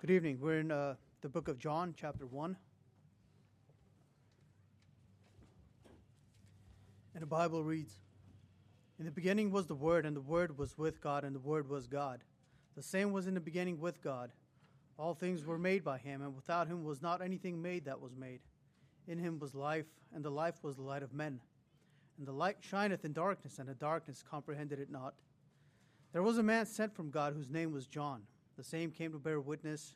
Good evening. We're in the book of John, chapter 1. And the Bible reads, "In the beginning was the Word, and the Word was with God, and the Word was God. The same was in the beginning with God. All things were made by him, and without him was not anything made that was made. In him was life, and the life was the light of men. And the light shineth in darkness, and the darkness comprehended it not. There was a man sent from God whose name was John. The same came to bear witness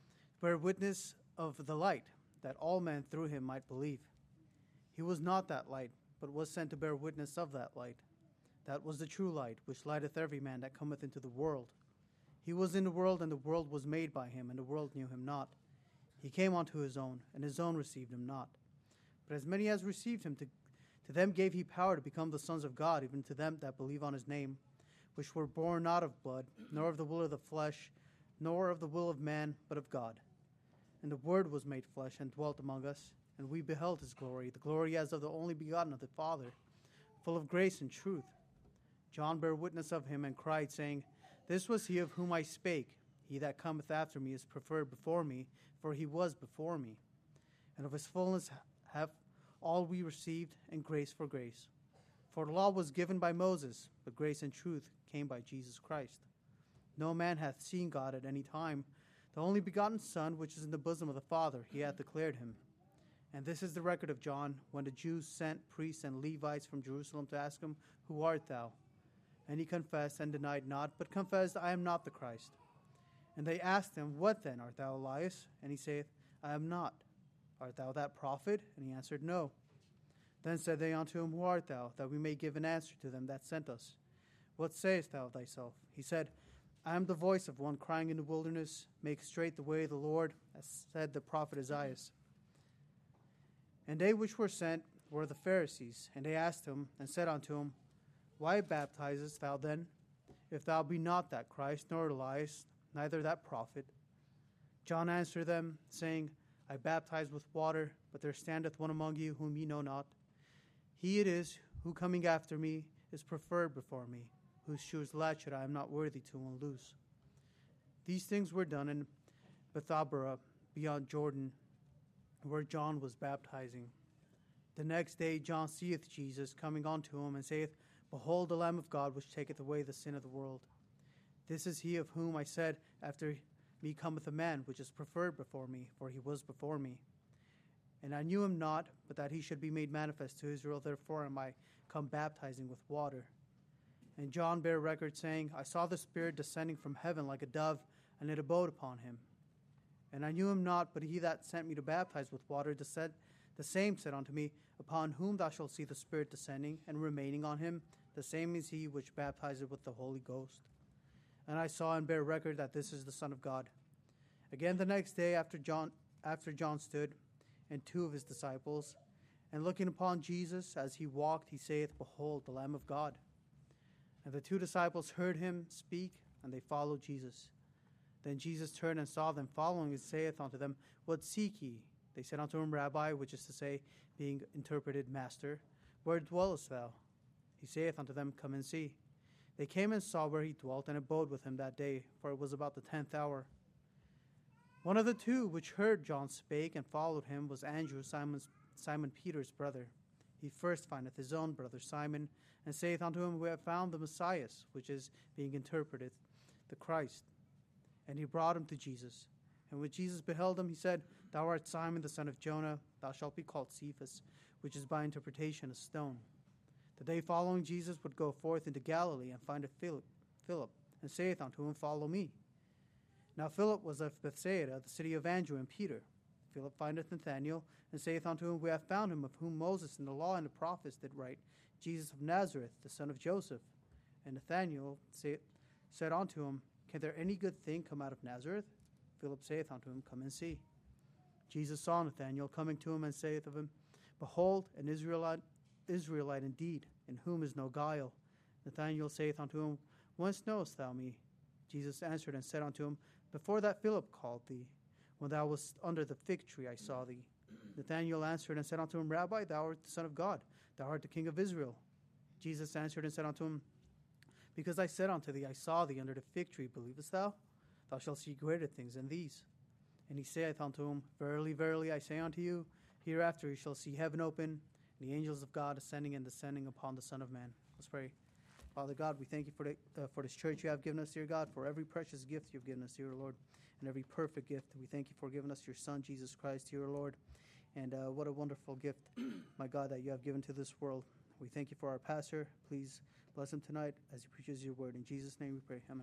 of the light, that all men through him might believe. He was not that light, but was sent to bear witness of that light. That was the true light, which lighteth every man that cometh into the world. He was in the world, and the world was made by him, and the world knew him not. He came unto his own, and his own received him not. But as many as received him, to them gave he power to become the sons of God, even to them that believe on his name, which were born not of blood, nor of the will of the flesh, nor of the will of man, but of God. And the Word was made flesh, and dwelt among us, and we beheld his glory, the glory as of the only begotten of the Father, full of grace and truth. John bare witness of him, and cried, saying, This was he of whom I spake. He that cometh after me is preferred before me, for he was before me. And of his fullness have all we received, and grace for grace. For the law was given by Moses, but grace and truth came by Jesus Christ. No man hath seen God at any time. The only begotten Son, which is in the bosom of the Father, he hath declared him. And this is the record of John, when the Jews sent priests and Levites from Jerusalem to ask him, Who art thou? And he confessed and denied not, but confessed, I am not the Christ. And they asked him, What then? Art thou Elias? And he saith, I am not. Art thou that prophet? And he answered, No. Then said they unto him, Who art thou? That we may give an answer to them that sent us. What sayest thou of thyself? He said, I am the voice of one crying in the wilderness, Make straight the way of the Lord, as said the prophet Isaiah. And they which were sent were the Pharisees. And they asked him, and said unto him, Why baptizest thou then, if thou be not that Christ, nor Elias, neither that prophet? John answered them, saying, I baptize with water, but there standeth one among you whom ye know not. He it is, who coming after me is preferred before me, whose shoes latchet I am not worthy to unloose. These things were done in Bethabara, beyond Jordan, where John was baptizing. The next day John seeth Jesus coming unto him, and saith, Behold the Lamb of God, which taketh away the sin of the world. This is he of whom I said, After me cometh a man, which is preferred before me, for he was before me. And I knew him not, but that he should be made manifest to Israel, therefore am I come baptizing with water. And John bare record, saying, I saw the Spirit descending from heaven like a dove, and it abode upon him. And I knew him not, but he that sent me to baptize with water, the same said unto me, Upon whom thou shalt see the Spirit descending and remaining on him, the same is he which baptizeth with the Holy Ghost. And I saw and bare record that this is the Son of God. Again the next day after John stood, and two of his disciples, and looking upon Jesus as he walked, he saith, Behold the Lamb of God. And the two disciples heard him speak, and they followed Jesus. Then Jesus turned and saw them following, and saith unto them, What seek ye? They said unto him, Rabbi, which is to say, being interpreted, Master, where dwellest thou? He saith unto them, Come and see. They came and saw where he dwelt, and abode with him that day, for it was about the 10th hour. One of the two which heard John spake and followed him was Andrew, Simon Peter's brother. He first findeth his own brother Simon, and saith unto him, We have found the Messiah, which is, being interpreted, the Christ. And he brought him to Jesus. And when Jesus beheld him, he said, Thou art Simon the son of Jonah, thou shalt be called Cephas, which is by interpretation a stone. The day following Jesus would go forth into Galilee, and findeth Philip, and saith unto him, Follow me. Now Philip was of Bethsaida, the city of Andrew and Peter. Philip findeth Nathanael, and saith unto him, We have found him of whom Moses in the law and the prophets did write, Jesus of Nazareth, the son of Joseph. And Nathanael said unto him, Can there any good thing come out of Nazareth? Philip saith unto him, Come and see. Jesus saw Nathanael coming to him, and saith of him, Behold, an Israelite indeed, in whom is no guile. Nathanael saith unto him, Whence knowest thou me? Jesus answered and said unto him, Before that Philip called thee, when thou wast under the fig tree, I saw thee. Nathanael answered and said unto him, Rabbi, thou art the Son of God, thou art the King of Israel. Jesus answered and said unto him, Because I said unto thee, I saw thee under the fig tree, believest thou? thou shalt see greater things than these. And he saith unto him, Verily, verily, I say unto you, hereafter you shall see heaven open, and the angels of God ascending and descending upon the Son of Man. Let's pray. Father God, we thank you for this church you have given us, dear God, for every precious gift you've given us, dear Lord, and every perfect gift. We thank you for giving us your Son, Jesus Christ, dear Lord. And what a wonderful gift, my God, that you have given to this world. We thank you for our pastor. Please bless him tonight as he preaches your word. In Jesus' name we pray. Amen.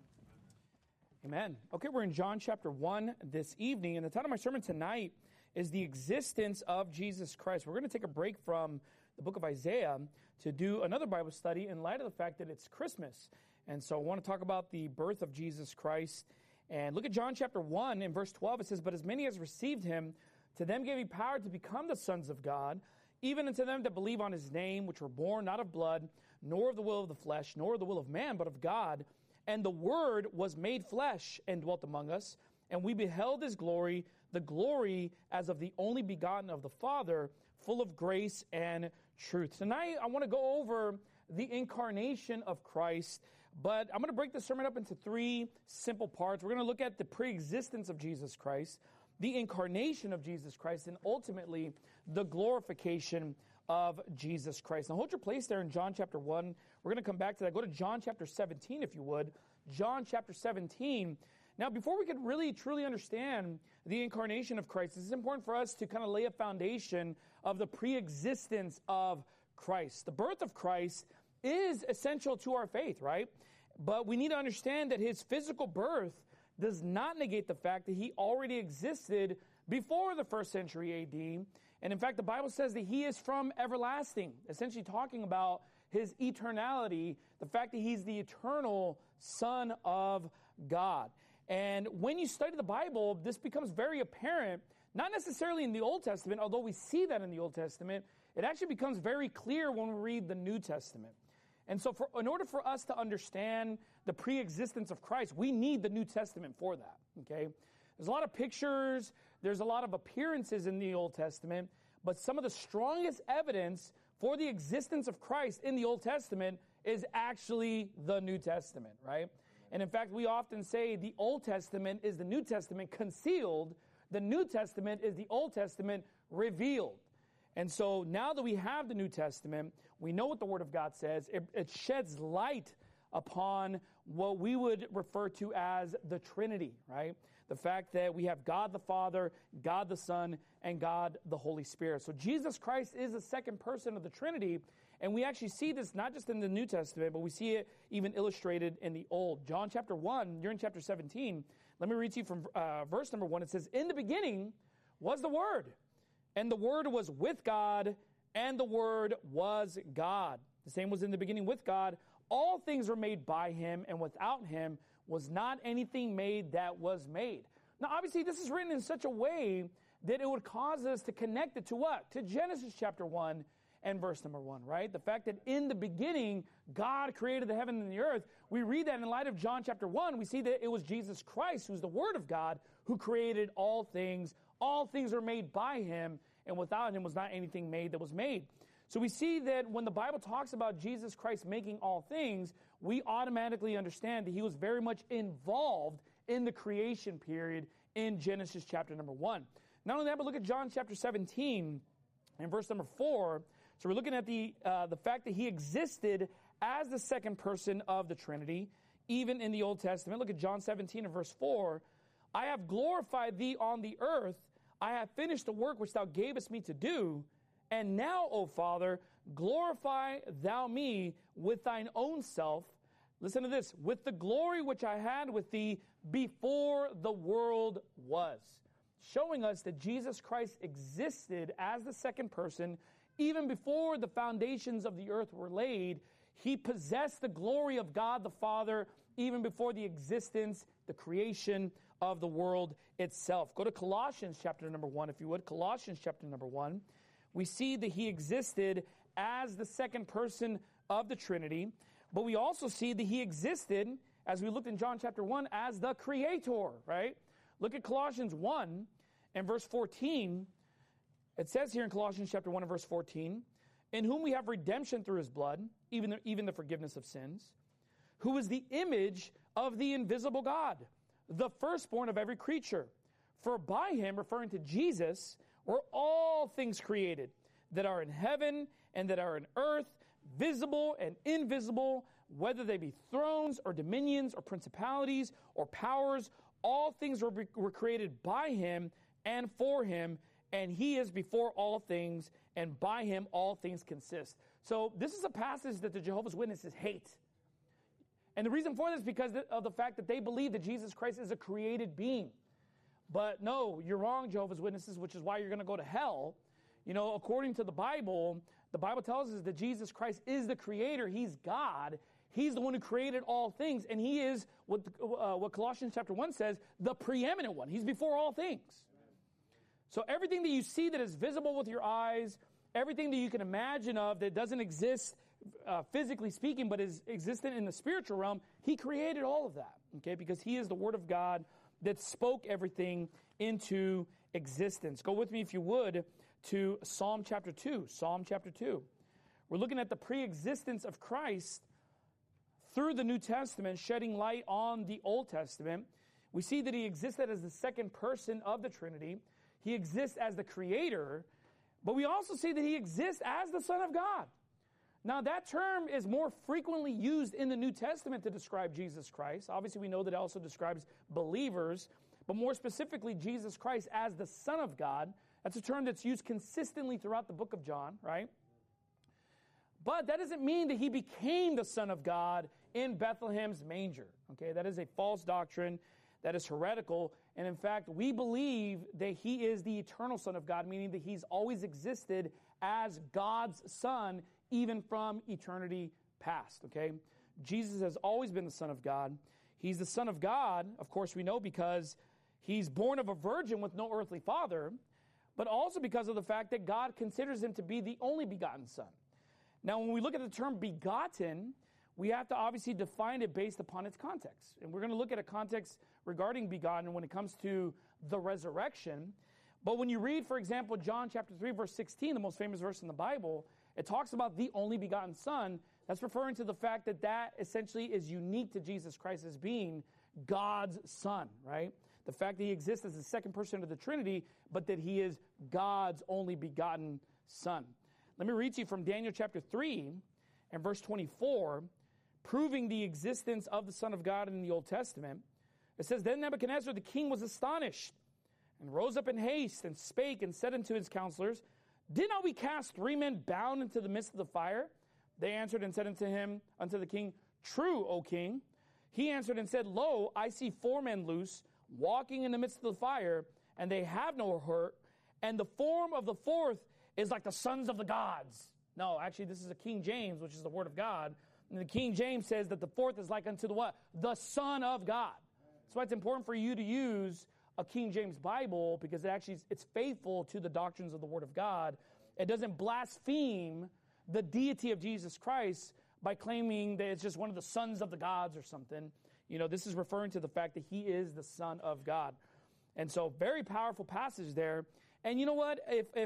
Amen. Okay, we're in John chapter 1 this evening, and the title of my sermon tonight is The Existence of Jesus Christ. We're going to take a break from the book of Isaiah to do another Bible study in light of the fact that it's Christmas. And so I want to talk about the birth of Jesus Christ. And look at John chapter 1 in verse 12. It says, But as many as received him, to them gave he power to become the sons of God, even unto them that believe on his name, which were born not of blood, nor of the will of the flesh, nor of the will of man, but of God. And the Word was made flesh and dwelt among us, and we beheld his glory, the glory as of the only begotten of the Father, full of grace and truth. Tonight, I want to go over the incarnation of Christ, but I'm going to break the sermon up into three simple parts. We're going to look at the pre-existence of Jesus Christ, the incarnation of Jesus Christ, and ultimately the glorification of Jesus Christ. Now hold your place there in John chapter 1. We're going to come back to that. Go to John chapter 17 if you would. John chapter 17. Now before we could really truly understand the incarnation of Christ, it's important for us to kind of lay a foundation of the pre-existence of Christ. The birth of Christ is essential to our faith, right? But we need to understand that his physical birth does not negate the fact that he already existed before the first century AD. And in fact, the Bible says that he is from everlasting, essentially talking about his eternality, the fact that he's the eternal Son of God. And when you study the Bible, this becomes very apparent, not necessarily in the Old Testament, although we see that in the Old Testament, it actually becomes very clear when we read the New Testament. And so in order for us to understand the pre-existence of Christ, we need the New Testament for that, okay? There's a lot of pictures, there's a lot of appearances in the Old Testament, but some of the strongest evidence for the existence of Christ in the Old Testament is actually the New Testament, right? And in fact, we often say the Old Testament is the New Testament concealed, the New Testament is the Old Testament revealed. And so now that we have the New Testament, we know what the Word of God says. It sheds light upon what we would refer to as the Trinity, right? The fact that we have God the Father, God the Son, and God the Holy Spirit. So Jesus Christ is the second person of the Trinity, and we actually see this not just in the New Testament, but we see it even illustrated in the Old. John chapter 1, you're in chapter 17. Let me read to you from verse number 1. It says, In the beginning was the Word, and the Word was with God, and the Word was God. The same was in the beginning with God. All things were made by him, and without him was not anything made that was made. Now, obviously, this is written in such a way that it would cause us to connect it to what? To Genesis chapter 1 and verse number 1, right? The fact that in the beginning, God created the heaven and the earth. We read that in light of John chapter 1. We see that it was Jesus Christ, who's the Word of God, who created all things. All things are made by him, and without him was not anything made that was made. So we see that when the Bible talks about Jesus Christ making all things, we automatically understand that he was very much involved in the creation period in Genesis chapter number 1. Not only that, but look at John chapter 17 and verse number 4. So we're looking at the fact that he existed as the second person of the Trinity, even in the Old Testament. Look at John 17 and verse 4. I have glorified thee on the earth. I have finished the work which thou gavest me to do. And now, O Father, glorify thou me with thine own self. Listen to this. With the glory which I had with thee before the world was. Showing us that Jesus Christ existed as the second person even before the foundations of the earth were laid. He possessed the glory of God the Father even before the existence, the creation of the world itself. Go to Colossians chapter number 1, if you would. Colossians chapter number 1. We see that he existed as the second person of the Trinity, but we also see that he existed, as we looked in John chapter 1, as the Creator, right? Look at Colossians 1 and verse 14. It says here in Colossians chapter 1 and verse 14, in whom we have redemption through his blood, even the forgiveness of sins, who is the image of the invisible God, the firstborn of every creature. For by him," referring to Jesus, "were all things created that are in heaven and that are in earth, visible and invisible, whether they be thrones or dominions or principalities or powers. All things were created by him and for him, and he is before all things, and by him all things consist." So this is a passage that the Jehovah's Witnesses hate. And the reason for this is because of the fact that they believe that Jesus Christ is a created being. But no, you're wrong, Jehovah's Witnesses, which is why you're going to go to hell. You know, according to the Bible tells us that Jesus Christ is the creator. He's God. He's the one who created all things. And he is, what Colossians chapter 1 says, the preeminent one. He's before all things. So everything that you see that is visible with your eyes, everything that you can imagine of that doesn't exist physically speaking, but is existent in the spiritual realm, he created all of that, okay? Because he is the Word of God that spoke everything into existence. Go with me, if you would, to Psalm chapter 2. Psalm chapter 2. We're looking at the pre-existence of Christ through the New Testament, shedding light on the Old Testament. We see that he existed as the second person of the Trinity. He exists as the creator, but we also see that he exists as the Son of God. Now, that term is more frequently used in the New Testament to describe Jesus Christ. Obviously, we know that it also describes believers, but more specifically, Jesus Christ as the Son of God. That's a term that's used consistently throughout the book of John, right? But that doesn't mean that he became the Son of God in Bethlehem's manger, okay? That is a false doctrine. That is heretical. And in fact, we believe that he is the eternal Son of God, meaning that he's always existed as God's Son, even from eternity past, okay? Jesus has always been the Son of God. He's the Son of God, of course we know, because he's born of a virgin with no earthly father, but also because of the fact that God considers him to be the only begotten Son. Now, when we look at the term begotten, we have to obviously define it based upon its context. And we're going to look at a context regarding begotten when it comes to the resurrection. But when you read, for example, John chapter 3, verse 16, the most famous verse in the Bible, it talks about the only begotten Son. That's referring to the fact that that essentially is unique to Jesus Christ as being God's Son, right? The fact that he exists as the second person of the Trinity, but that he is God's only begotten Son. Let me read to you from Daniel chapter 3 and verse 24, proving the existence of the Son of God in the Old Testament. It says, "Then Nebuchadnezzar the king was astonished, and rose up in haste, and spake, and said unto his counselors, Did not we cast 3 men bound into the midst of the fire? They answered and said unto the king, True, O king. He answered and said, Lo, I see 4 men loose, walking in the midst of the fire, and they have no hurt, and the form of the fourth is like the sons of the gods." No, actually, this is a King James, which is the word of God. And the King James says that the fourth is like unto the what? The Son of God. That's why it's important for you to use a King James Bible, because it's faithful to the doctrines of the Word of God. It doesn't blaspheme the deity of Jesus Christ by claiming that it's just one of the sons of the gods or something. You know, this is referring to the fact that he is the Son of God. And so, very powerful passage there. And you know what?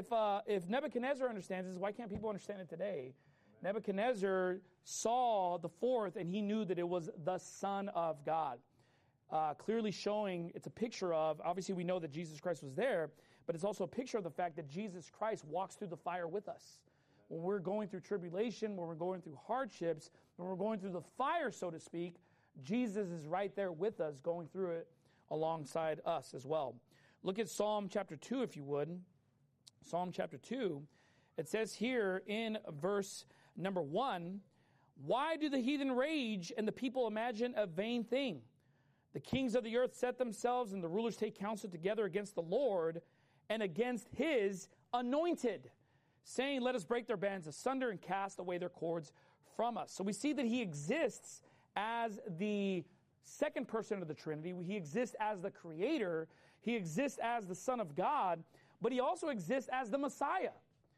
If Nebuchadnezzar understands this, why can't people understand it today? Nebuchadnezzar saw the fourth, and he knew that it was the Son of God. Clearly showing, it's a picture of, obviously we know that Jesus Christ was there, but it's also a picture of the fact that Jesus Christ walks through the fire with us. When we're going through tribulation, when we're going through hardships, when we're going through the fire, so to speak, Jesus is right there with us, going through it alongside us as well. Look at Psalm chapter 2, if you would. Psalm chapter 2. It says here in verse number 1, "Why do the heathen rage and the people imagine a vain thing? The kings of the earth set themselves, and the rulers take counsel together against the Lord and against his anointed, saying, Let us break their bands asunder and cast away their cords from us." So we see that he exists as the second person of the Trinity. He exists as the creator. He exists as the Son of God, but he also exists as the Messiah.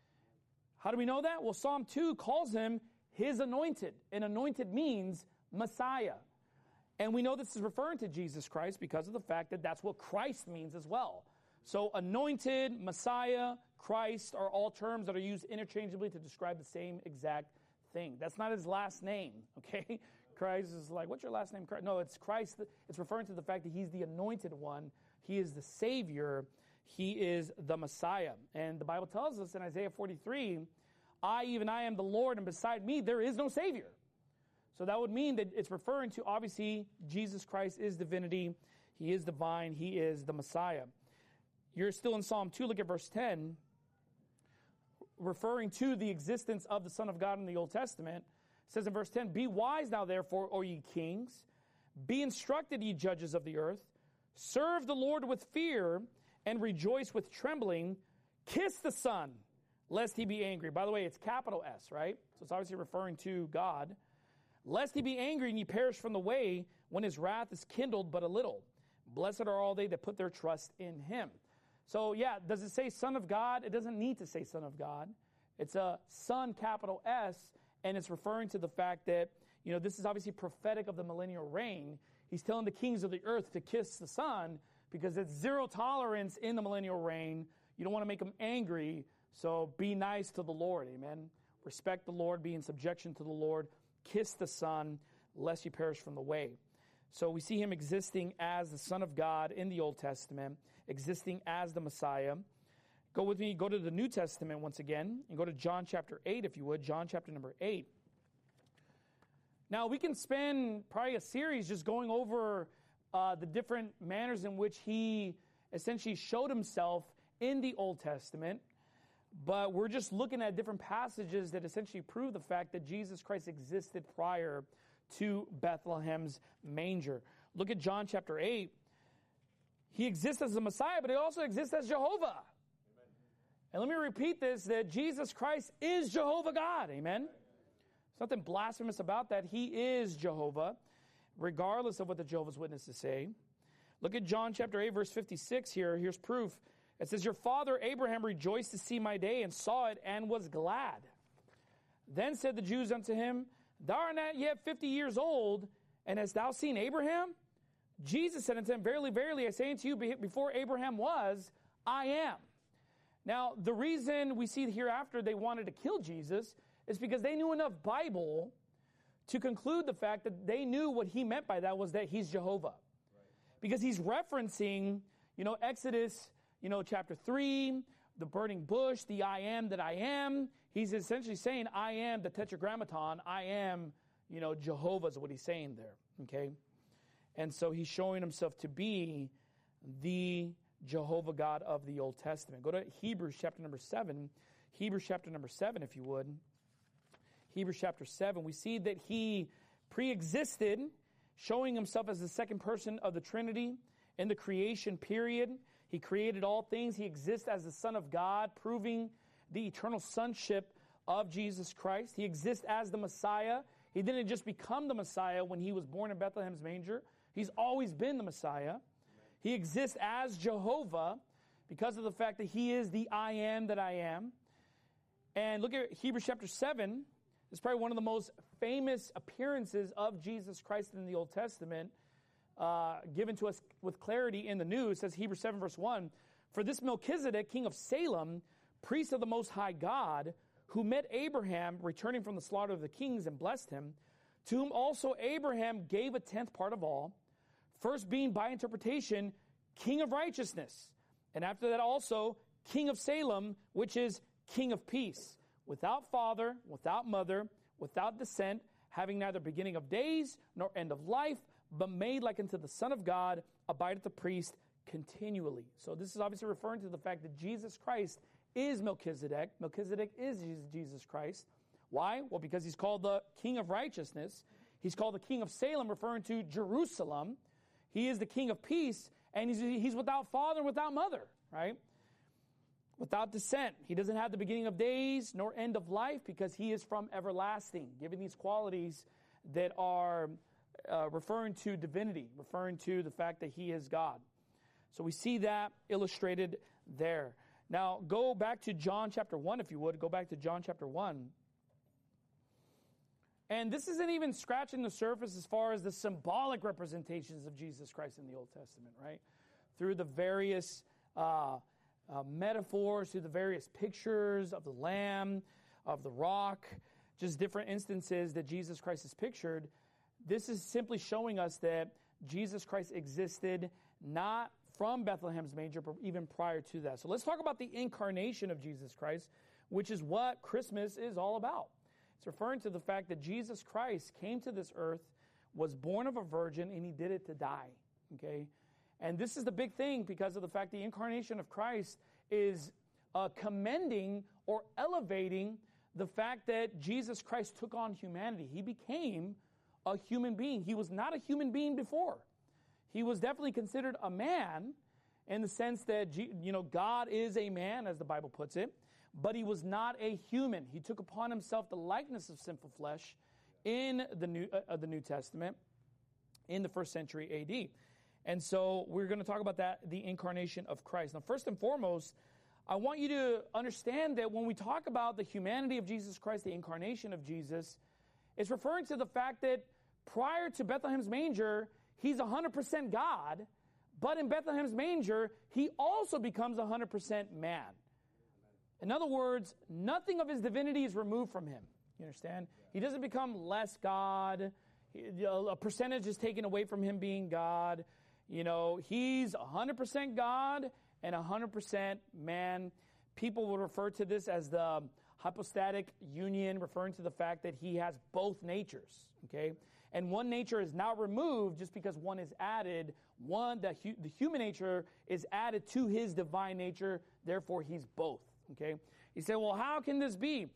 How do we know that? Well, Psalm 2 calls him his anointed, and anointed means Messiah. And we know this is referring to Jesus Christ because of the fact that that's what Christ means as well. So anointed, Messiah, Christ are all terms that are used interchangeably to describe the same exact thing. That's not his last name, okay? Christ is like, what's your last name? Christ? No, it's Christ. It's referring to the fact that he's the anointed one. He is the Savior. He is the Messiah. And the Bible tells us in Isaiah 43, even I am the Lord, and beside me there is no Savior. So that would mean that it's referring to, obviously, Jesus Christ is divinity. He is divine. He is the Messiah. You're still in Psalm 2. Look at verse 10. Referring to the existence of the Son of God in the Old Testament. It says in verse 10, be wise now, therefore, O ye kings. Be instructed, ye judges of the earth. Serve the Lord with fear and rejoice with trembling. Kiss the Son, lest he be angry. By the way, it's capital S, right? So it's obviously referring to God. Lest he be angry and ye perish from the way when his wrath is kindled but a little. Blessed are all they that put their trust in him. So, yeah, does it say Son of God? It doesn't need to say Son of God. It's a Son, capital S, and it's referring to the fact that, this is obviously prophetic of the millennial reign. He's telling the kings of the earth to kiss the Son because it's zero tolerance in the millennial reign. You don't want to make them angry, so be nice to the Lord, amen? Respect the Lord, be in subjection to the Lord. Kiss the Son, lest you perish from the way. So we see him existing as the Son of God in the Old Testament, existing as the Messiah. Go with me, go to the New Testament once again, and go to John chapter 8, if you would. John chapter number 8. Now, we can spend probably a series just going over the different manners in which he essentially showed himself in the Old Testament. But we're just looking at different passages that essentially prove the fact that Jesus Christ existed prior to Bethlehem's manger. Look at John chapter 8. He exists as the Messiah, but he also exists as Jehovah. Amen. And let me repeat this, that Jesus Christ is Jehovah God. Amen? There's nothing blasphemous about that. He is Jehovah, regardless of what the Jehovah's Witnesses say. Look at John chapter 8, verse 56 here. Here's proof. It says, your father Abraham rejoiced to see my day and saw it and was glad. Then said the Jews unto him, thou art not yet 50 years old, and hast thou seen Abraham? Jesus said unto him, verily, verily, I say unto you, before Abraham was, I am. Now, the reason we see hereafter they wanted to kill Jesus is because they knew enough Bible to conclude the fact that they knew what he meant by that was that he's Jehovah. Right. Because he's referencing, Exodus, chapter 3, the burning bush, the I am that I am. He's essentially saying, I am the tetragrammaton. I am, Jehovah is what he's saying there, okay? And so he's showing himself to be the Jehovah God of the Old Testament. Go to Hebrews chapter number 7. Hebrews chapter number 7, if you would. Hebrews chapter 7. We see that he pre-existed, showing himself as the second person of the Trinity in the creation period. He created all things. He exists as the Son of God, proving the eternal sonship of Jesus Christ. He exists as the Messiah. He didn't just become the Messiah when he was born in Bethlehem's manger. He's always been the Messiah. Amen. He exists as Jehovah because of the fact that he is the I am that I am. And look at Hebrews chapter 7. It's probably one of the most famous appearances of Jesus Christ in the Old Testament, given to us with clarity in the New. It says, Hebrews 7 verse 1, for this Melchizedek, king of Salem, priest of the Most High God, who met Abraham returning from the slaughter of the kings and blessed him, to whom also Abraham gave a tenth part of all, first being by interpretation king of righteousness, and after that also king of Salem, which is king of peace, without father, without mother, without descent, having neither beginning of days nor end of life, but made like unto the Son of God, abideth the priest continually. So this is obviously referring to the fact that Jesus Christ is Melchizedek. Melchizedek is Jesus Christ. Why? Well, because he's called the King of Righteousness. He's called the King of Salem, referring to Jerusalem. He is the King of Peace, and he's without father, without mother, right? Without descent. He doesn't have the beginning of days nor end of life because he is from everlasting, giving these qualities that are referring to divinity, referring to the fact that he is God. So we see that illustrated there. Now, go back to John chapter 1, if you would. Go back to John chapter 1. And this isn't even scratching the surface as far as the symbolic representations of Jesus Christ in the Old Testament, right? Through the various metaphors, through the various pictures of the lamb, of the rock, just different instances that Jesus Christ is pictured. this is simply showing us that Jesus Christ existed not from Bethlehem's manger, but even prior to that. So let's talk about the incarnation of Jesus Christ, which is what Christmas is all about. It's referring to the fact that Jesus Christ came to this earth, was born of a virgin, and he did it to die. Okay? And this is the big thing because of the fact the incarnation of Christ is commending or elevating the fact that Jesus Christ took on humanity. He became a human being. He was not a human being before. He was definitely considered a man in the sense that, God is a man, as the Bible puts it, but he was not a human. He took upon himself the likeness of sinful flesh in the New Testament in the first century A.D. And so we're going to talk about that, the incarnation of Christ. Now, first and foremost, I want you to understand that when we talk about the humanity of Jesus Christ, the incarnation of Jesus, it's referring to the fact that prior to Bethlehem's manger, he's 100% God, but in Bethlehem's manger, he also becomes 100% man. In other words, nothing of his divinity is removed from him. You understand? He doesn't become less God. A percentage is taken away from him being God. He's 100% God and 100% man. People will refer to this as the hypostatic union, referring to the fact that he has both natures, okay? And one nature is not removed just because one is added. The human nature is added to his divine nature, therefore he's both, okay? You say, well, how can this be?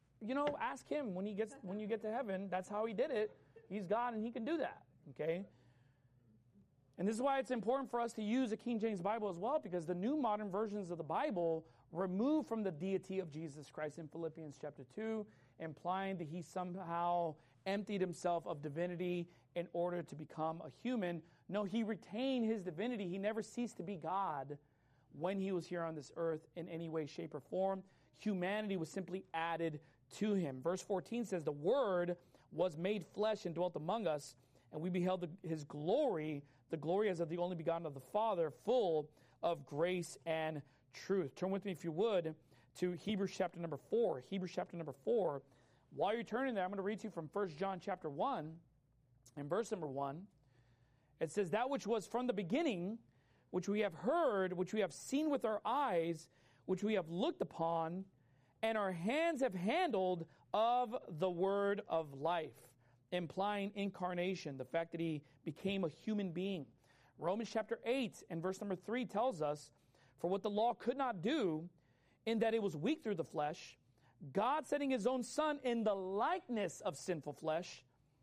Ask him when you get to heaven. That's how he did it. He's God and he can do that, okay? And this is why it's important for us to use a King James Bible as well, because the new modern versions of the Bible remove from the deity of Jesus Christ in Philippians chapter 2, implying that he somehow emptied himself of divinity in order to become a human. No, he retained his divinity. He never ceased to be God when he was here on this earth in any way, shape, or form. Humanity was simply added to him. Verse 14 says, the Word was made flesh and dwelt among us, and we beheld his glory, the glory as of the only begotten of the Father, full of grace and truth. Turn with me, if you would, to Hebrews chapter number 4. Hebrews chapter number 4. While you're turning there, I'm going to read to you from 1 John chapter 1 and verse number 1. It says, that which was from the beginning, which we have heard, which we have seen with our eyes, which we have looked upon, and our hands have handled of the word of life, implying incarnation, the fact that he became a human being. Romans chapter 8 and verse number 3 tells us, for what the law could not do, in that it was weak through the flesh, God sending his own Son in the likeness of sinful flesh,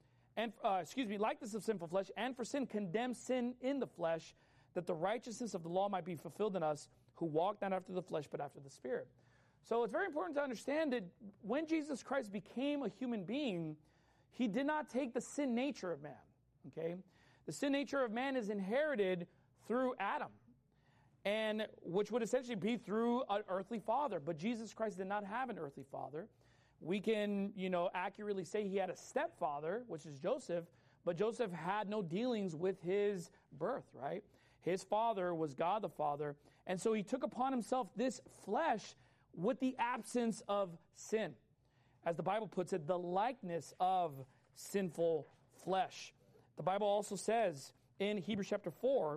likeness of sinful flesh, and for sin condemned sin in the flesh, that the righteousness of the law might be fulfilled in us, who walk not after the flesh, but after the Spirit. So it's very important to understand that when Jesus Christ became a human being, he did not take the sin nature of man, okay? The sin nature of man is inherited through Adam, and which would essentially be through an earthly father. But Jesus Christ did not have an earthly father. We can, accurately say he had a stepfather, which is Joseph, but Joseph had no dealings with his birth, right? His father was God the Father, and so he took upon himself this flesh with the absence of sin. As the Bible puts it, the likeness of sinful flesh. The Bible also says in Hebrews chapter 4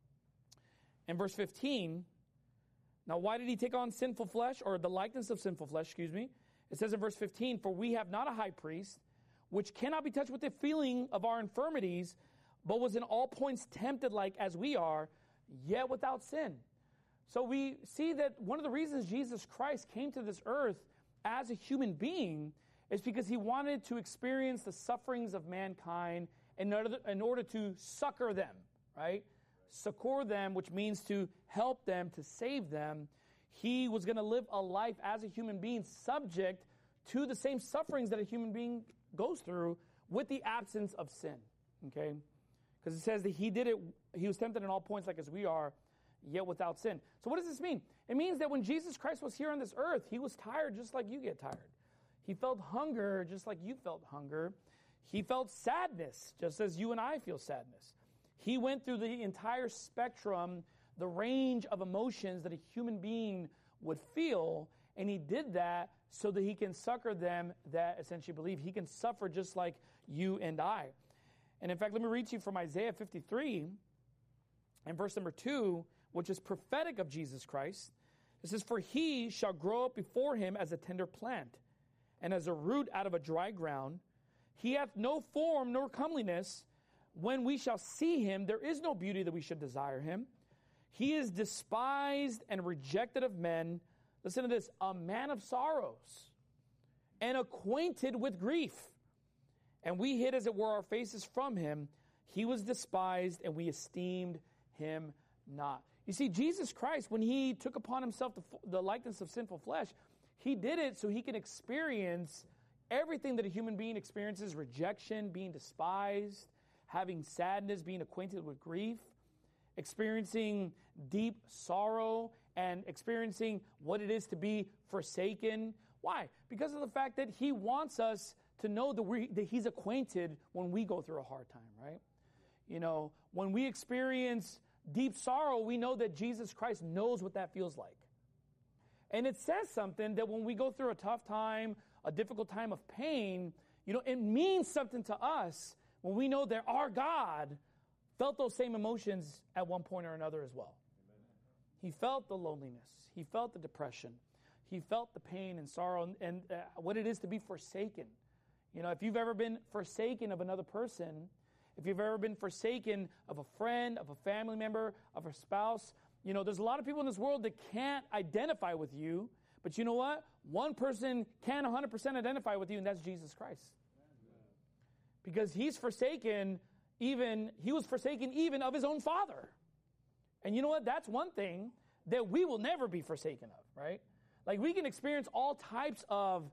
and verse 15, now why did he take on sinful flesh, or the likeness of sinful flesh, It says in verse 15, for we have not a high priest, which cannot be touched with the feeling of our infirmities, but was in all points tempted like as we are, yet without sin. So we see that one of the reasons Jesus Christ came to this earth as a human being is because he wanted to experience the sufferings of mankind in order to succor them, right? Succor them, which means to help them, to save them. He was going to live a life as a human being subject to the same sufferings that a human being goes through with the absence of sin, okay? Because it says that he did it, he was tempted in all points like as we are, yet without sin. So what does this mean? It means that when Jesus Christ was here on this earth, he was tired just like you get tired. He felt hunger just like you felt hunger. He felt sadness just as you and I feel sadness. He went through the entire spectrum, the range of emotions that a human being would feel, and he did that so that he can succor them that essentially believe. He can suffer just like you and I. And in fact, let me read to you from Isaiah 53 and verse number 2, which is prophetic of Jesus Christ. It says, "For he shall grow up before him as a tender plant, and as a root out of a dry ground. He hath no form nor comeliness. When we shall see him, there is no beauty that we should desire him. He is despised and rejected of men." Listen to this, "a man of sorrows, and acquainted with grief. And we hid, as it were, our faces from him. He was despised, and we esteemed him not." You see, Jesus Christ, when he took upon himself the likeness of sinful flesh, he did it so he can experience everything that a human being experiences: rejection, being despised, having sadness, being acquainted with grief, experiencing deep sorrow, and experiencing what it is to be forsaken. Why? Because of the fact that he wants us to know that he's acquainted when we go through a hard time, right? You know, when we experience deep sorrow, we know that Jesus Christ knows what that feels like. And it says something that when we go through a tough time, a difficult time of pain, you know, it means something to us when we know that our God felt those same emotions at one point or another as well. Amen. He felt the loneliness. He felt the depression. He felt the pain and sorrow and what it is to be forsaken. You know, if you've ever been forsaken of another person, if you've ever been forsaken of a friend, of a family member, of a spouse, you know, there's a lot of people in this world that can't identify with you, but you know what? One person can 100% identify with you, and that's Jesus Christ. Because he was forsaken even of his own Father. And you know what? That's one thing that we will never be forsaken of, right? Like, we can experience all types of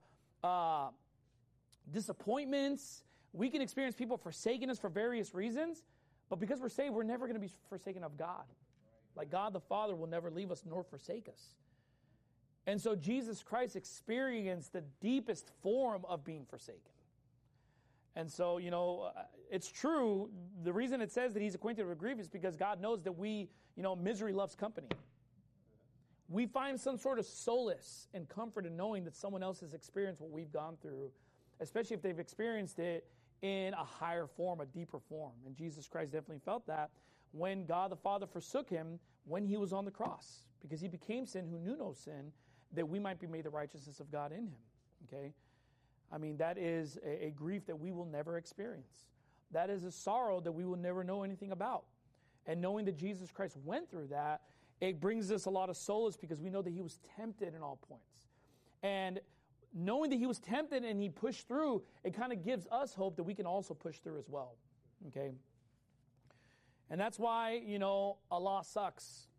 disappointments. We can experience people forsaking us for various reasons, but because we're saved, we're never going to be forsaken of God. Like, God the Father will never leave us nor forsake us. And so Jesus Christ experienced the deepest form of being forsaken. And so, you know, it's true. The reason it says that he's acquainted with grief is because God knows that misery loves company. We find some sort of solace and comfort in knowing that someone else has experienced what we've gone through, especially if they've experienced it in a higher form, a deeper form. And Jesus Christ definitely felt that when God the Father forsook him when he was on the cross, because he became sin who knew no sin, that we might be made the righteousness of God in him. Okay? I mean, that is a grief that we will never experience. That is a sorrow that we will never know anything about. And knowing that Jesus Christ went through that, it brings us a lot of solace because we know that he was tempted in all points. And knowing that he was tempted and he pushed through, it kind of gives us hope that we can also push through as well. Okay? And that's why, you know, Allah sucks.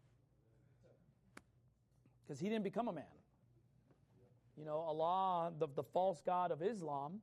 Because he didn't become a man. You know, Allah, the false god of Islam,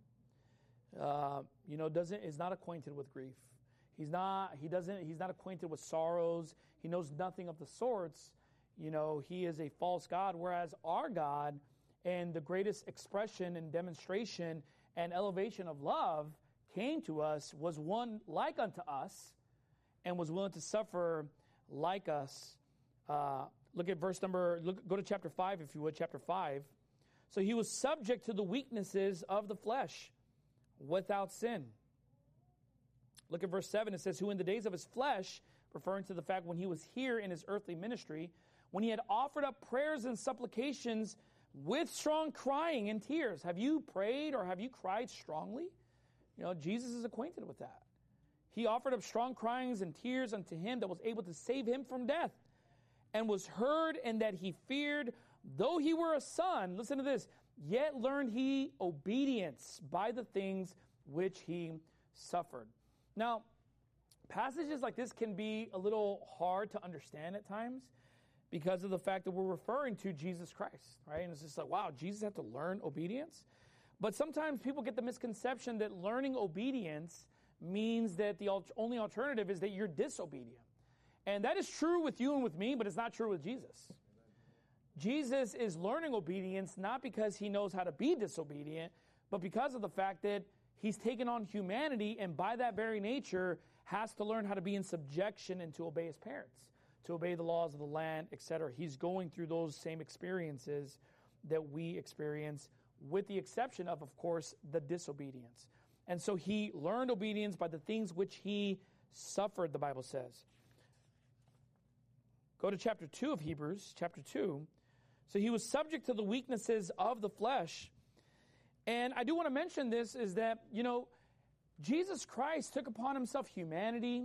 is not acquainted with grief. He's not acquainted with sorrows. He knows nothing of the sorts. You know, he is a false god, whereas our God, and the greatest expression and demonstration and elevation of love came to us, was one like unto us and was willing to suffer like us. Go to chapter 5, if you would, chapter 5. So he was subject to the weaknesses of the flesh without sin. Look at verse 7. It says, who in the days of his flesh, referring to the fact when he was here in his earthly ministry, when he had offered up prayers and supplications with strong crying and tears. Have you prayed or have you cried strongly? You know, Jesus is acquainted with that. He offered up strong cryings and tears unto him that was able to save him from death, and was heard, and that he feared, though he were a son, listen to this, yet learned he obedience by the things which he suffered. Now, passages like this can be a little hard to understand at times because of the fact that we're referring to Jesus Christ, right? And it's just like, wow, Jesus had to learn obedience? But sometimes people get the misconception that learning obedience means that the only alternative is that you're disobedient. And that is true with you and with me, but it's not true with Jesus. Jesus is learning obedience not because he knows how to be disobedient, but because of the fact that he's taken on humanity and by that very nature has to learn how to be in subjection and to obey his parents, to obey the laws of the land, etc. He's going through those same experiences that we experience, with the exception of course, the disobedience. And so he learned obedience by the things which he suffered, the Bible says. Go to chapter 2 of Hebrews, chapter 2. So he was subject to the weaknesses of the flesh. And I do want to mention this, is that, Jesus Christ took upon himself humanity.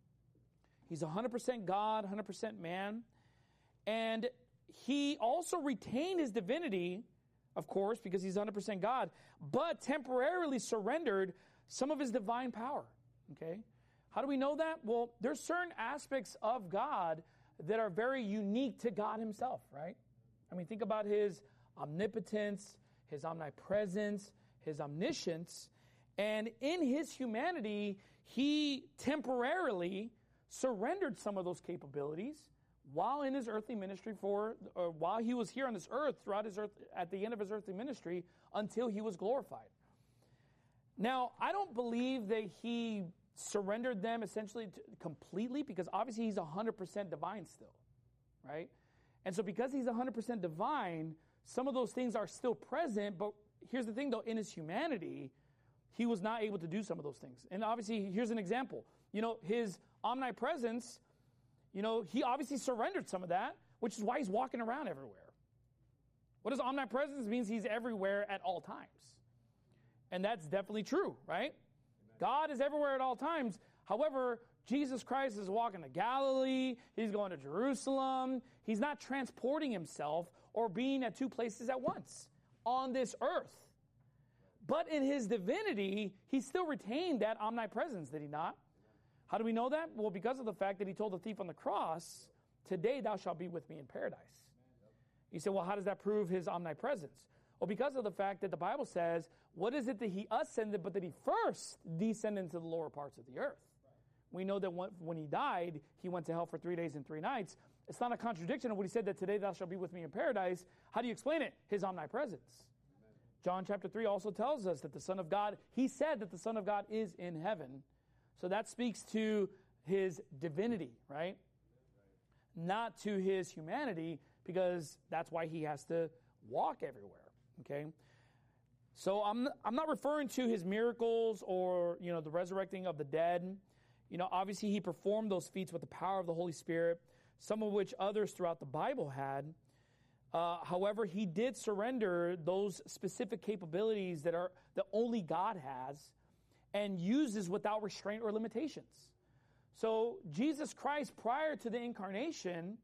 He's 100% God, 100% man. And he also retained his divinity, of course, because he's 100% God, but temporarily surrendered some of his divine power. Okay? How do we know that? Well, there's certain aspects of God that are very unique to God himself, right? I mean, think about his omnipotence, his omnipresence, his omniscience. And in his humanity, he temporarily surrendered some of those capabilities while in his earthly ministry while he was here on this earth, throughout his earth, at the end of his earthly ministry, until he was glorified. Now, I don't believe that he surrendered them essentially completely, because obviously he's 100% divine still, right? And so because he's 100% divine, some of those things are still present, but here's the thing though, in his humanity, he was not able to do some of those things. And obviously, here's an example. His omnipresence, he obviously surrendered some of that, which is why he's walking around everywhere. What does omnipresence mean? He's everywhere at all times. And that's definitely true, right? God is everywhere at all times. However, Jesus Christ is walking to Galilee. He's going to Jerusalem. He's not transporting himself or being at two places at once on this earth. But in his divinity, he still retained that omnipresence, did he not? How do we know that? Well, because of the fact that he told the thief on the cross, today thou shalt be with me in paradise. You say, well, how does that prove his omnipresence? Well, because of the fact that the Bible says, what is it that he ascended, but that he first descended into the lower parts of the earth? We know that when he died, he went to hell for 3 days and 3 nights. It's not a contradiction of what he said, that today thou shalt be with me in paradise. How do you explain it? His omnipresence. John chapter 3 also tells us that the Son of God, he said that the Son of God is in heaven. So that speaks to his divinity, right? Not to his humanity, because that's why he has to walk everywhere, okay? So I'm not referring to his miracles or, the resurrecting of the dead. Obviously he performed those feats with the power of the Holy Spirit, some of which others throughout the Bible had. However, he did surrender those specific capabilities that only God has and uses without restraint or limitations. So Jesus Christ, prior to the incarnation,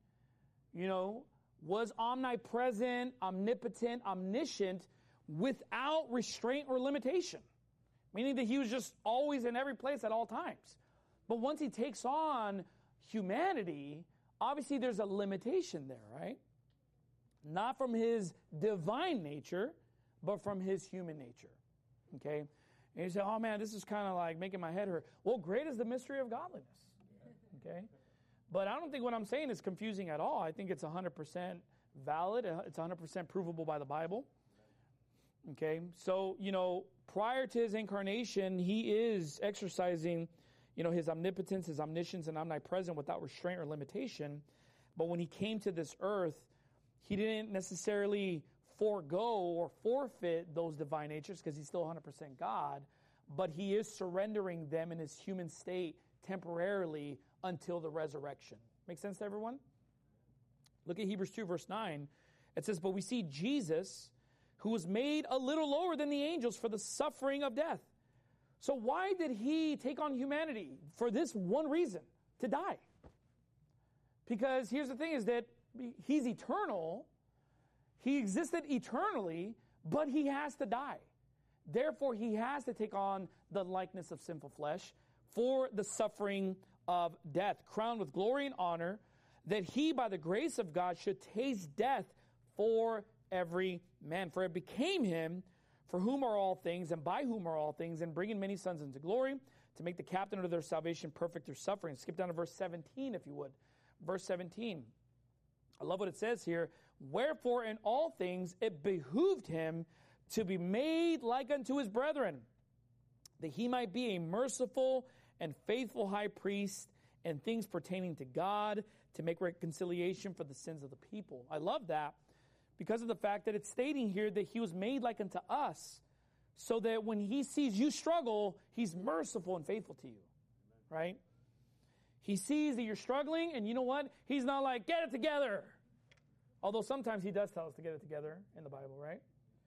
was omnipresent, omnipotent, omniscient, without restraint or limitation, meaning that he was just always in every place at all times. But once he takes on humanity, obviously there's a limitation there, right? Not from his divine nature, but from his human nature. Okay? And you say, oh man, this is kind of like making my head hurt. Well, great is the mystery of godliness. Okay? But I don't think what I'm saying is confusing at all. I think it's 100% valid. It's 100% provable by the Bible. Okay? So, prior to his incarnation, he is exercising, his omnipotence, his omniscience, and omnipresence without restraint or limitation. But when he came to this earth, he didn't necessarily forego or forfeit those divine natures, because he's still 100% God, but he is surrendering them in his human state temporarily until the resurrection. Make sense to everyone? Look at Hebrews 2, verse 9. It says, but we see Jesus, who was made a little lower than the angels for the suffering of death. So why did he take on humanity? For this one reason, to die. Because here's the thing, is that he's eternal. He existed eternally, but he has to die. Therefore, he has to take on the likeness of sinful flesh for the suffering of death, crowned with glory and honor, that he, by the grace of God, should taste death for every man. For it became him, for whom are all things, and by whom are all things, and bringing many sons into glory, to make the captain of their salvation perfect through suffering. Skip down to verse 17, if you would. Verse 17. I love what it says here. Wherefore in all things it behooved him to be made like unto his brethren, that he might be a merciful and faithful high priest in things pertaining to God, to make reconciliation for the sins of the people. I love that because of the fact that it's stating here that he was made like unto us, so that when he sees you struggle, he's merciful and faithful to you, right? He sees that you're struggling, and you know what? He's not like, get it together. Although sometimes he does tell us to get it together in the Bible, right?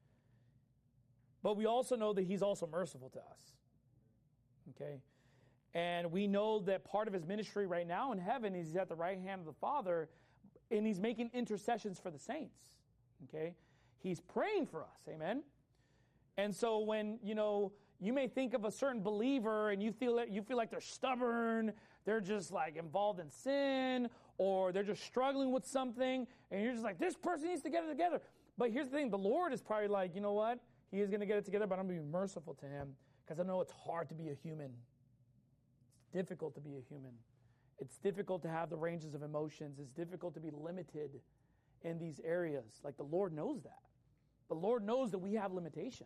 But we also know that he's also merciful to us, okay? And we know that part of his ministry right now in heaven is he's at the right hand of the Father, and he's making intercessions for the saints, okay? He's praying for us, amen? And so when, you may think of a certain believer and you feel like they're stubborn, they're just like involved in sin, or they're just struggling with something, and you're just like, this person needs to get it together. But here's the thing, the Lord is probably like, you know what? He is going to get it together, but I'm going to be merciful to him because I know it's hard to be a human. It's difficult to be a human. It's difficult to have the ranges of emotions. It's difficult to be limited in these areas. Like the Lord knows that. The Lord knows that we have limitations,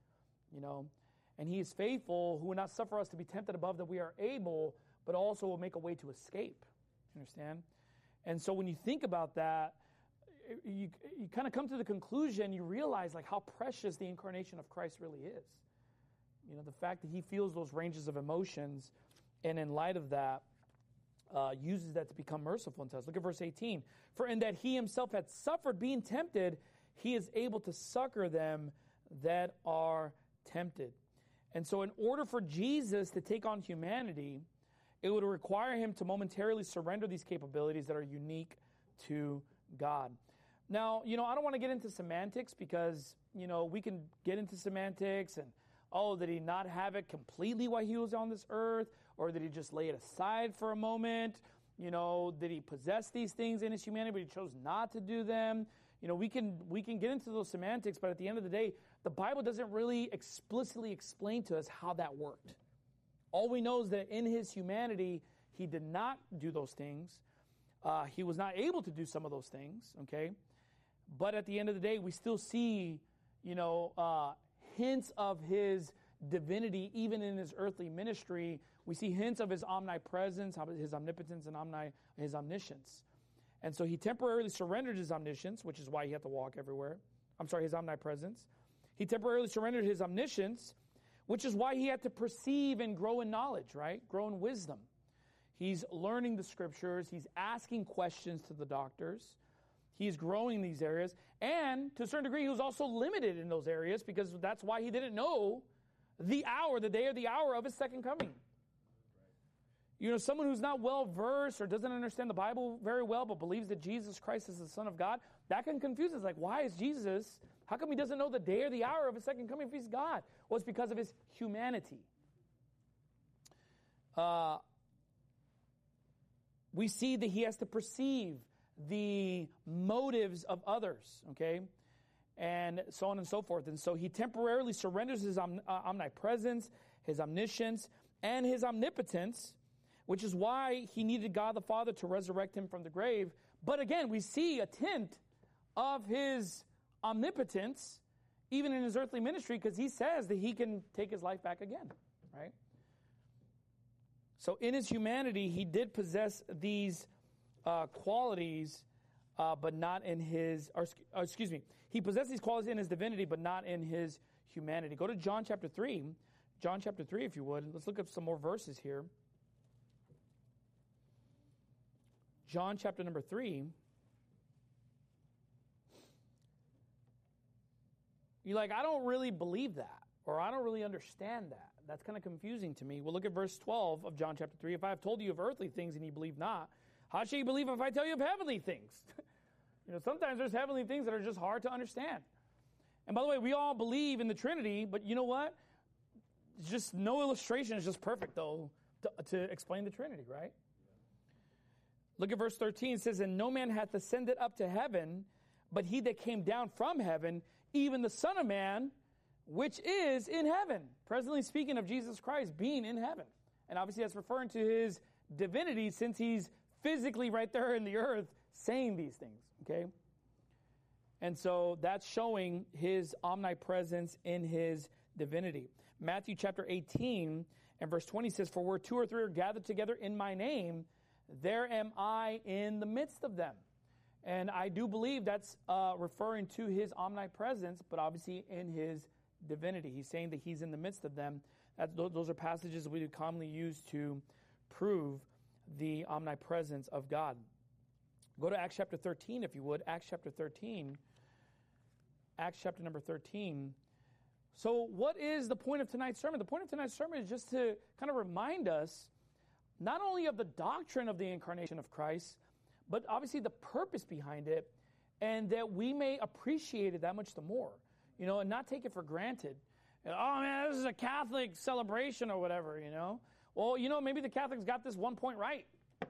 and he is faithful, who will not suffer us to be tempted above that we are able, but also will make a way to escape. Understand? And so when you think about that, you kind of come to the conclusion, you realize like how precious the incarnation of Christ really is. The fact that he feels those ranges of emotions, and in light of that, uses that to become merciful unto us. Look at verse 18. For in that he himself had suffered being tempted, he is able to succor them that are tempted. And so in order for Jesus to take on humanity, it would require him to momentarily surrender these capabilities that are unique to God. Now, I don't want to get into semantics because, we can get into semantics and, did he not have it completely while he was on this earth? Or did he just lay it aside for a moment? Did he possess these things in his humanity, but he chose not to do them? We can get into those semantics, but at the end of the day, the Bible doesn't really explicitly explain to us how that worked. All we know is that in his humanity, he did not do those things. He was not able to do some of those things, okay? But at the end of the day, we still see, hints of his divinity even in his earthly ministry. We see hints of his omnipresence, his omnipotence, and his omniscience. And so he temporarily surrendered his omniscience, which is why he had to walk everywhere. His omnipresence. He temporarily surrendered his omniscience, which is why he had to perceive and grow in knowledge, right? Grow in wisdom. He's learning the scriptures. He's asking questions to the doctors. He's growing in these areas. And to a certain degree, he was also limited in those areas because that's why he didn't know the day or the hour of his second coming. Someone who's not well-versed or doesn't understand the Bible very well but believes that Jesus Christ is the Son of God, that can confuse us. Like, why is Jesus, how come he doesn't know the day or the hour of his second coming if he's God? Well, it's because of his humanity. We see that he has to perceive the motives of others, okay? And so on and so forth. And so he temporarily surrenders his omnipresence, his omniscience, and his omnipotence, which is why he needed God the Father to resurrect him from the grave. But again, we see a tint of his omnipotence even in his earthly ministry because he says that he can take his life back again, right? So in his humanity, he did possess these qualities, but not in his, he possessed these qualities in his divinity, but not in his humanity. Go to John chapter 3. John chapter 3, if you would. Let's look at some more verses here. John chapter number 3. You're like, I don't really believe that, or I don't really understand that. That's kind of confusing to me. Well, look at verse 12 of John chapter 3. If I have told you of earthly things and you believe not, how shall you believe if I tell you of heavenly things? Sometimes there's heavenly things that are just hard to understand. And by the way, we all believe in the Trinity, but you know what? Just no illustration is just perfect, though, to explain the Trinity, right? Look at verse 13. It says, and no man hath ascended up to heaven, but he that came down from heaven, even the Son of Man, which is in heaven. Presently speaking of Jesus Christ being in heaven. And obviously that's referring to his divinity since he's physically right there in the earth saying these things, okay? And so that's showing his omnipresence in his divinity. Matthew chapter 18 and verse 20 says, for where two or three are gathered together in my name, there am I in the midst of them. And I do believe that's referring to his omnipresence, but obviously in his divinity. He's saying that he's in the midst of them. Those are passages we commonly use to prove the omnipresence of God. Go to Acts chapter 13, if you would. Acts chapter 13. Acts chapter number 13. So what is the point of tonight's sermon? The point of tonight's sermon is just to kind of remind us not only of the doctrine of the incarnation of Christ, but obviously the purpose behind it, and that we may appreciate it that much the more, and not take it for granted. Oh, man, this is a Catholic celebration or whatever, Well, maybe the Catholics got this one point right.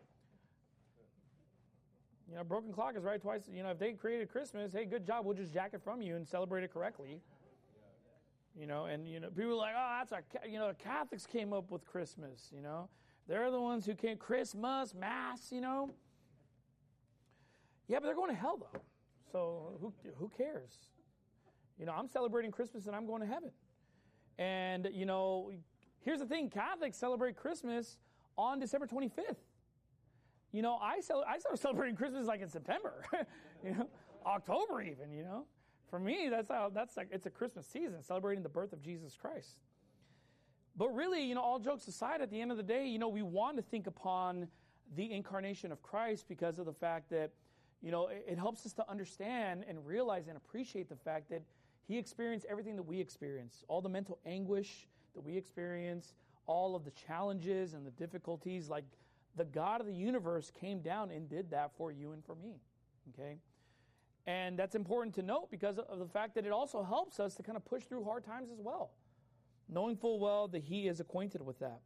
Broken clock is right twice. If they created Christmas, hey, good job. We'll just jack it from you and celebrate it correctly. And people are like, oh, the Catholics came up with Christmas, They're the ones who came, Christmas, Mass, Yeah, but they're going to hell, though. So who cares? I'm celebrating Christmas and I'm going to heaven. And, here's the thing. Catholics celebrate Christmas on December 25th. I started celebrating Christmas like in September, October even, For me, that's like, it's a Christmas season, celebrating the birth of Jesus Christ. But really, all jokes aside, at the end of the day, we want to think upon the incarnation of Christ because of the fact that, it helps us to understand and realize and appreciate the fact that he experienced everything that we experience, all the mental anguish that we experience, all of the challenges and the difficulties. Like, the God of the universe came down and did that for you and for me, okay? And that's important to note because of the fact that it also helps us to kind of push through hard times as well, knowing full well that he is acquainted with that.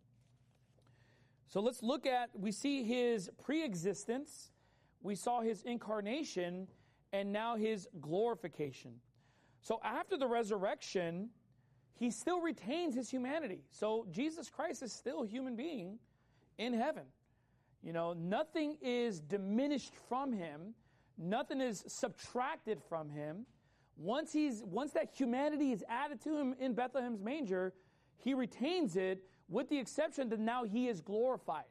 So let's look at, we see his pre-existence, we saw his incarnation, and now his glorification. So after the resurrection, he still retains his humanity. So Jesus Christ is still a human being in heaven. Nothing is diminished from him. Nothing is subtracted from him. Once that humanity is added to him in Bethlehem's manger, he retains it, with the exception that now he is glorified.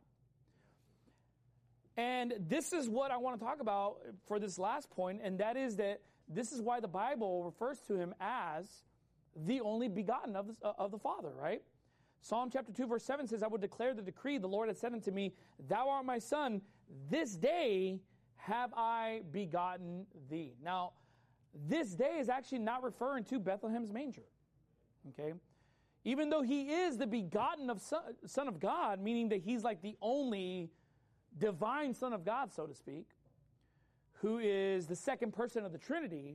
And this is what I want to talk about for this last point, and that is that this is why the Bible refers to him as the only begotten of the Father, right? Psalm chapter 2, verse 7 says, I will declare the decree. The Lord has said unto me, thou art my son. This day have I begotten thee. Now, this day is actually not referring to Bethlehem's manger. Okay? Even though he is the begotten of Son of God, meaning that he's like the only divine Son of God, so to speak, who is the second person of the Trinity,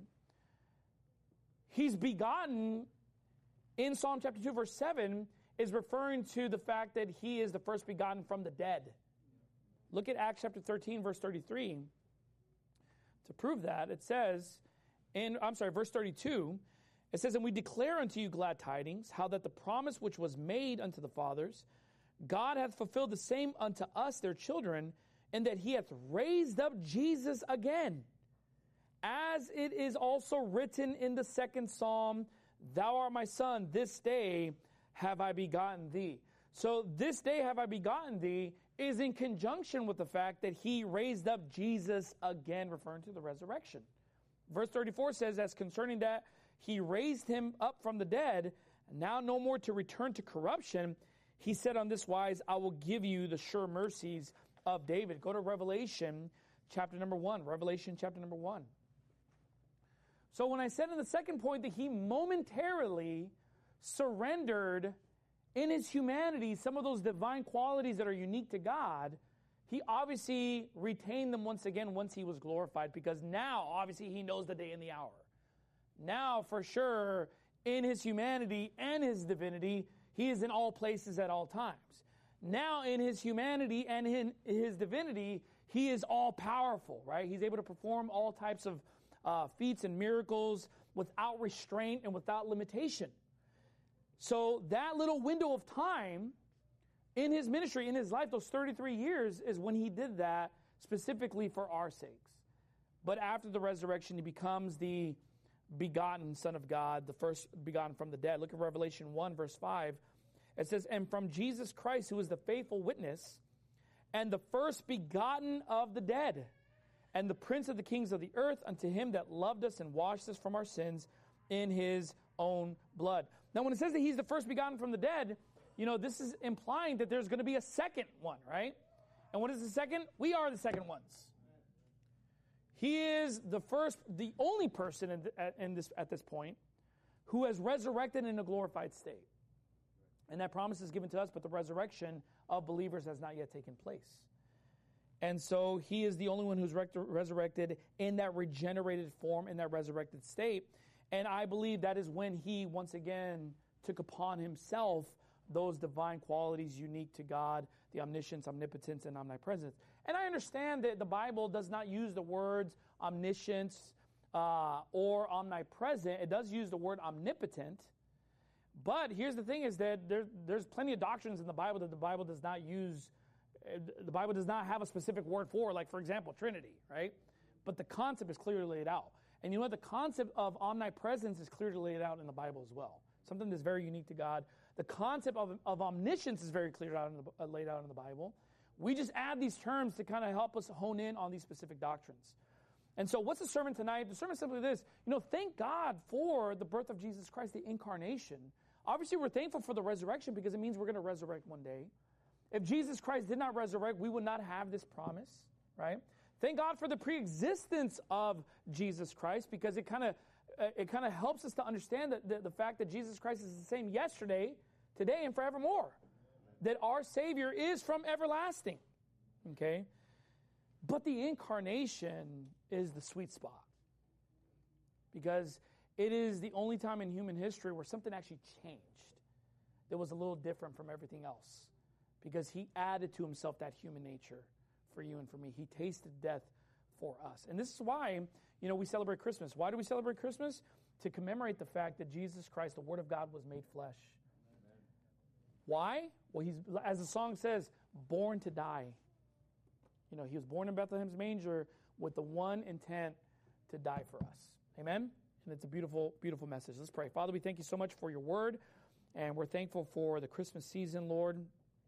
he's begotten in Psalm chapter 2, verse 7, is referring to the fact that he is the first begotten from the dead. Look at Acts chapter 13, verse 33. To prove that, it says, verse 32, it says, and we declare unto you glad tidings, how that the promise which was made unto the fathers, God hath fulfilled the same unto us, their children, and that he hath raised up Jesus again, as it is also written in the second psalm, thou art my son, this day have I begotten thee. So this day have I begotten thee is in conjunction with the fact that he raised up Jesus again, referring to the resurrection. Verse 34 says, as concerning that he raised him up from the dead, now no more to return to corruption, he said on this wise, I will give you the sure mercies of David. Go to Revelation chapter number 1. Revelation chapter number 1. So when I said in the second point that he momentarily surrendered in his humanity some of those divine qualities that are unique to God, he obviously retained them once again once he was glorified, because now obviously he knows the day and the hour. Now for sure in his humanity and his divinity, he is in all places at all times. Now in his humanity and in his divinity, he is all powerful, right? He's able to perform all types of feats and miracles without restraint and without limitation. So that little window of time in his ministry, in his life, those 33 years, is when he did that specifically for our sakes. But after the resurrection, he becomes the begotten Son of God, the first begotten from the dead. Look at Revelation 1, verse 5. It says, and from Jesus Christ, who is the faithful witness, and the first begotten of the dead, and the prince of the kings of the earth, unto him that loved us and washed us from our sins in his own blood. Now, when it says that he's the first begotten from the dead, this is implying that there's going to be a second one, right? And what is the second? We are the second ones. He is the only person at this point who has resurrected in a glorified state. And that promise is given to us, but the resurrection of believers has not yet taken place. And so he is the only one who's resurrected in that regenerated form, in that resurrected state. And I believe that is when he once again took upon himself those divine qualities unique to God, the omniscience, omnipotence, and omnipresence. And I understand that the Bible does not use the words omniscience or omnipresent. It does use the word omnipotent. But here's the thing is that there's plenty of doctrines in the Bible that the Bible does not use. The Bible does not have a specific word for, like, for example, Trinity, right? But the concept is clearly laid out. And you know what? The concept of omnipresence is clearly laid out in the Bible as well. Something that's very unique to God. The concept of omniscience is very clear laid out in the Bible. We just add these terms to kind of help us hone in on these specific doctrines. And so what's the sermon tonight? The sermon is simply this. Thank God for the birth of Jesus Christ, the incarnation. Obviously, we're thankful for the resurrection because it means we're going to resurrect one day. If Jesus Christ did not resurrect, we would not have this promise, right? Thank God for the preexistence of Jesus Christ because it kind of helps us to understand the fact that Jesus Christ is the same yesterday, today, and forevermore. That our Savior is from everlasting, okay? But the incarnation is the sweet spot because it is the only time in human history where something actually changed that was a little different from everything else because he added to himself that human nature for you and for me. He tasted death for us. And this is why, we celebrate Christmas. Why do we celebrate Christmas? To commemorate the fact that Jesus Christ, the Word of God, was made flesh. Amen. Why? Well, he's, as the song says, born to die. He was born in Bethlehem's manger with the one intent to die for us. Amen? And it's a beautiful, beautiful message. Let's pray. Father, we thank you so much for your word, and we're thankful for the Christmas season, Lord,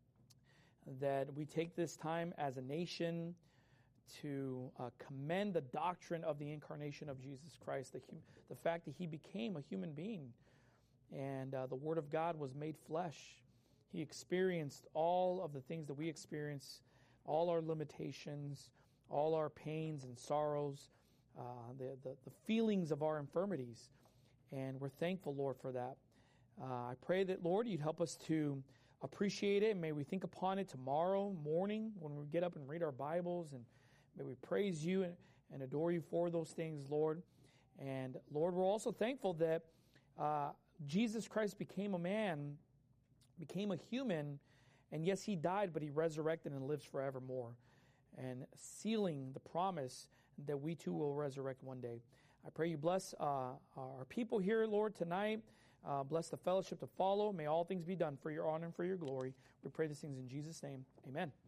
that we take this time as a nation to commend the doctrine of the incarnation of Jesus Christ, the fact that he became a human being, and the Word of God was made flesh. He experienced all of the things that we experience, all our limitations, all our pains and sorrows, the feelings of our infirmities. And we're thankful, Lord, for that. I pray that, Lord, you'd help us to appreciate it. And may we think upon it tomorrow morning when we get up and read our Bibles. And may we praise you and adore you for those things, Lord. And, Lord, we're also thankful that Jesus Christ became a man, became a human, and yes, he died, but he resurrected and lives forevermore, and sealing the promise that we too will resurrect one day. I pray you bless our people here, Lord, tonight. Bless the fellowship to follow. May all things be done for your honor and for your glory. We pray these things in Jesus' name. Amen.